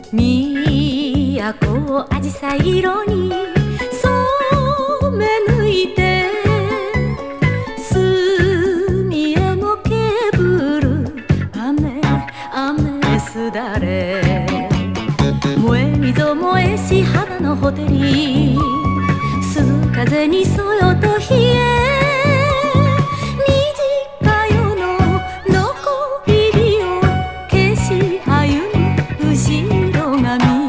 都をあじさい色に染め抜いて、隅へもけぶる雨雨すだれ、燃え溝燃えし花のほてり、涼風にそよと冷え、短夜の残り火を消し歩む後ろ髪。